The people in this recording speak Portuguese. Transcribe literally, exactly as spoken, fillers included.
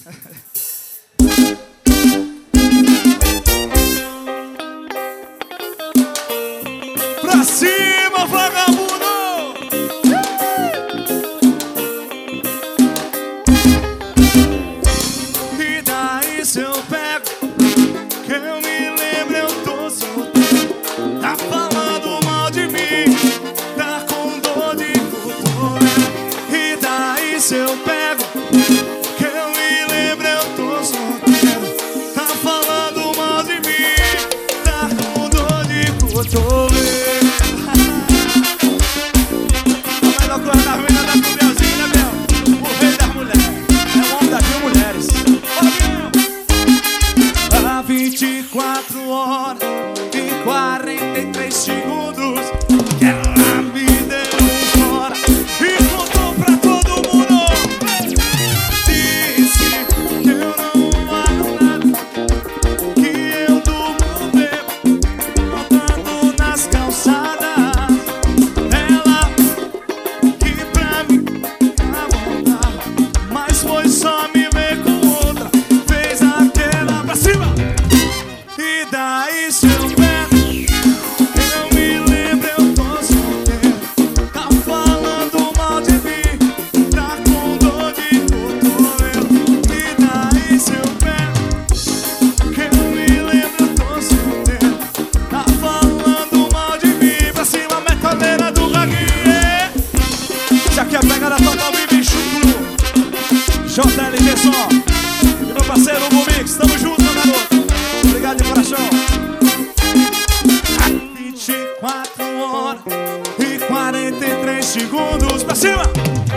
Pra cima, vagabundo! E daí se eu pego, que eu me lembro, eu tô solteiro. Tá falando mal de mim, tá com dor de cotovelo. E daí se eu pego, que eu me lembro, eu tô solteiro. Tá falando mal de mim, tá com dor de cotovelo. vinte e quatro horas e quarenta e três segundos. Ela me deu um fora e contou pra todo mundo. Disse que eu não valho nada, que eu durmo bebo, andando nas calçadas. Ela que pra mim amava, mas foi só me ver com outra. Fez aquela pra cima. E daí se eu pego, eu me lembro, eu tô solteiro. Tá falando mal de mim, tá com dor de cotovelo. E daí se eu pego, que eu me lembro, eu tô solteiro. Tá falando mal de mim, pra cima, metaleira do Gaguinha. Já que a pegada total me bicho J L T Som e meu parceiro Bumix, tamo junto, meu garoto. Obrigado de coração. vinte e quatro horas e quarenta e três segundos. Pra cima!